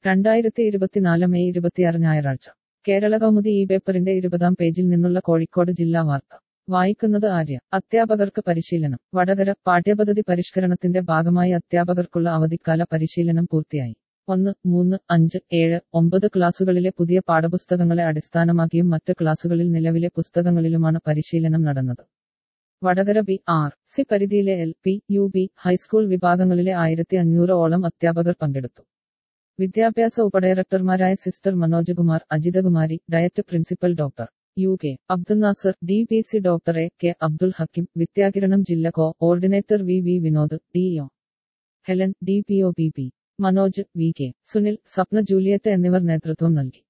2024 May 26 ഞായറാഴ്ച കേരള കൗമുദി ഈ പേപ്പറിന്റെ 20-ാം പേജിൽ നിന്നുള്ള കോഴിക്കോട് ജില്ലാ വാർത്ത വായിക്കുന്നത് ആര്യ. അധ്യാപകർക്ക് പരിശീലനം. വടകര. പാഠ്യപദ്ധതി പരിഷ്കരണത്തിന്റെ ഭാഗമായി അധ്യാപകർക്കുള്ള അവധിക്കാല പരിശീലനം പൂർത്തിയായി. 1, 3, 5, 7, 9 ക്ലാസുകളിലെ പുതിയ പാഠപുസ്തകങ്ങളെ അടിസ്ഥാനമാക്കിയും മറ്റ് ക്ലാസുകളിൽ നിലവിലെ പുസ്തകങ്ങളിലുമാണ് പരിശീലനം നടന്നത്. വടകര ബി.ആർ.സി പരിധിയിലെ എൽ.പി, യു.പി, ഹൈസ്കൂൾ വിഭാഗങ്ങളിലെ 1500-ഓളം അധ്യാപകർ പങ്കെടുത്തു. വിദ്യാഭ്യാസ ഉപഡയറക്ടർമാരായ sister Manoj Kumar, Ajithakumari, DIET principal doctor U K. Abdul Nasar, D P C doctor A K. Abdul Hakeem, Vidyakiranam ജില്ലാ coordinator V. Vinod, D O. Helen, D P O. P. Manoj, V K. Sunil, Swapna Juliet എന്നിവർ നേതൃത്വം നൽകി.